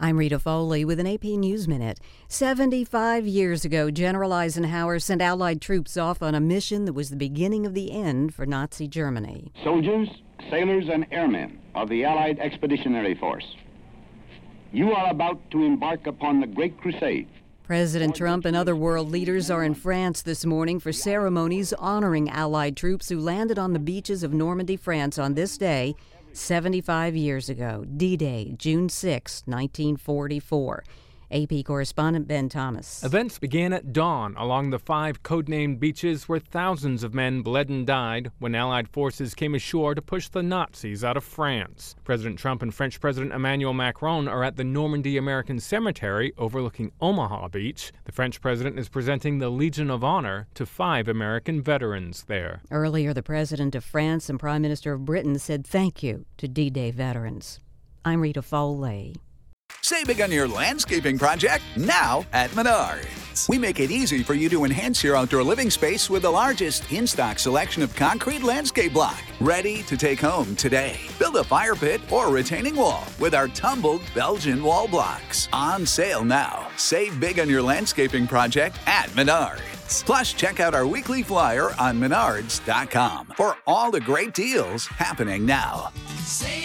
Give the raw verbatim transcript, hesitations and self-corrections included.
I'm Rita Foley with an A P News Minute. seventy-five years ago, General Eisenhower sent Allied troops off on a mission that was the beginning of the end for Nazi Germany. Soldiers, sailors, and airmen of the Allied Expeditionary Force, you are about to embark upon the Great Crusade. President Trump and other world leaders are in France this morning for ceremonies honoring Allied troops who landed on the beaches of Normandy, France on this day seventy-five years ago, D-Day, June sixth, nineteen forty-four. A P correspondent Ben Thomas. Events began at dawn along the five codenamed beaches where thousands of men bled and died when Allied forces came ashore to push the Nazis out of France. President Trump and French President Emmanuel Macron are at the Normandy American Cemetery overlooking Omaha Beach. The French president is presenting the Legion of Honor to five American veterans there. Earlier, the president of France and Prime Minister of Britain said thank you to D-Day veterans. I'm Rita Foley. Save big on your landscaping project now at Menards. We make it easy for you to enhance your outdoor living space with the largest in-stock selection of concrete landscape block. Ready to take home today. Build a fire pit or retaining wall with our tumbled Belgian wall blocks. On sale now. Save big on your landscaping project at Menards. Plus, check out our weekly flyer on menards dot com for all the great deals happening now. Save